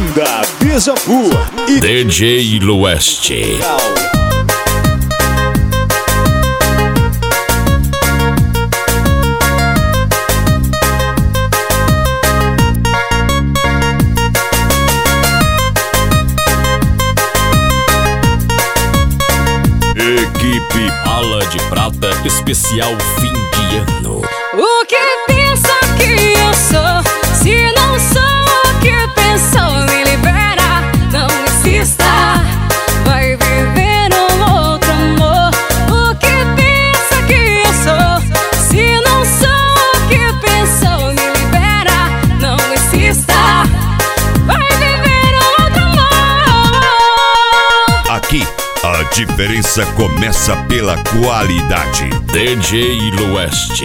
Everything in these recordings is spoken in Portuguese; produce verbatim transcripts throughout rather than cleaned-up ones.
Banda Déjà Vu e D J Lueste. Equipe Bala de Prata especial fim de ano. O que pensa que eu sou? Se não sou o que pensou, me libera, não insista. Vai viver um outro amor. O que pensa que eu sou? Se não sou o que pensou, me libera, não insista. Vai viver um outro amor. Aqui a diferença começa pela qualidade. D J Lueste.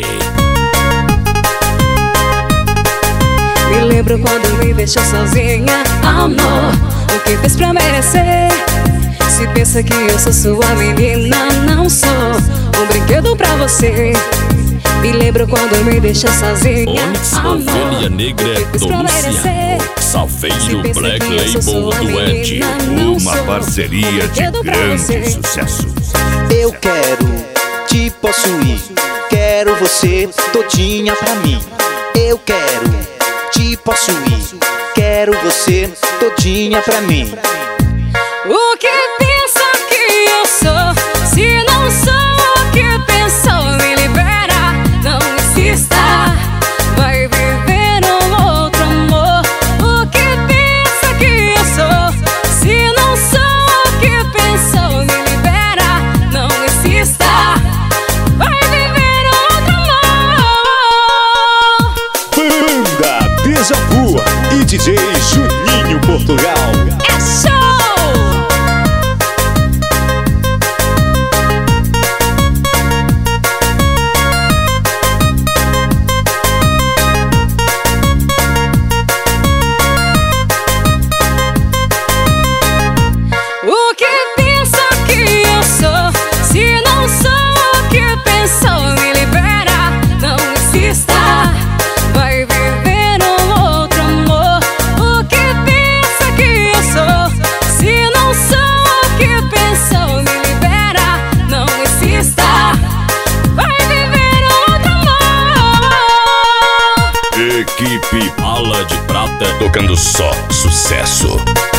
Me lembro quando me deixou sozinha, amor. O que fez pra merecer? Se pensa que eu sou sua menina, não sou um brinquedo pra você. Me lembro quando me deixou sozinha, Onyx amor. Ovelha Negra O que fez do pra Luciano. merecer? Salfeiro Black Label do Ed. Uma parceria de grande sucesso. Eu quero te possuir, quero você todinha pra mim. Eu quero te possuir, quero você todinha pra mim. O que pensa que eu sou? Se não sou o que pensou, me libera, não insista. Vai viver um outro amor. O que pensa que eu sou? Se não sou o que pensou, me libera, não insista. Vai viver outro amor. Banda Déjà Vu e D J Juninho Portugal. É show! O que pensa que eu sou? Se não sou o que pensou, me libera, não insista. Vai viver um outro amor. O que pensa que eu sou? Se não sou o que pensou, me libera, não insista. Vai viver outro amor. Equipe Bala de Prata tocando só sucesso.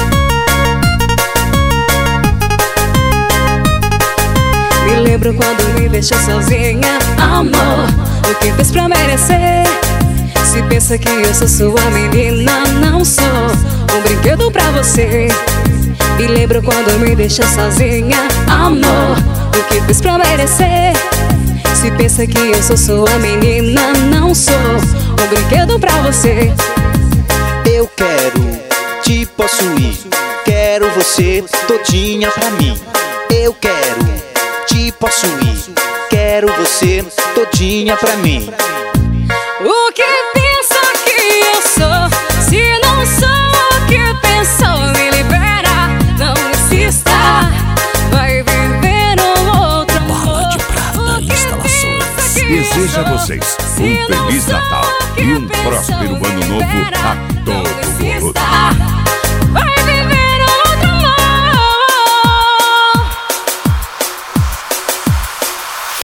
Me lembro quando me deixou sozinha, amor. O que fez pra merecer? Se pensa que eu sou sua menina, não sou um brinquedo pra você. Me lembro quando me deixou sozinha, amor. O que fez pra merecer? Se pensa que eu sou sua menina, não sou um brinquedo pra você. Eu quero te possuir, quero você todinha pra mim. Eu quero te possuir, quero você todinha pra mim. O que pensa que eu sou? Se não sou o que pensou, me libera, não insista. Vai viver um outro amor. Bala de Prata O que Instalações pensa que eu Deseja a sou? vocês Se um não Feliz sou Natal o que e um pensou, próspero me ano novo libera, a não todo mundo. insista.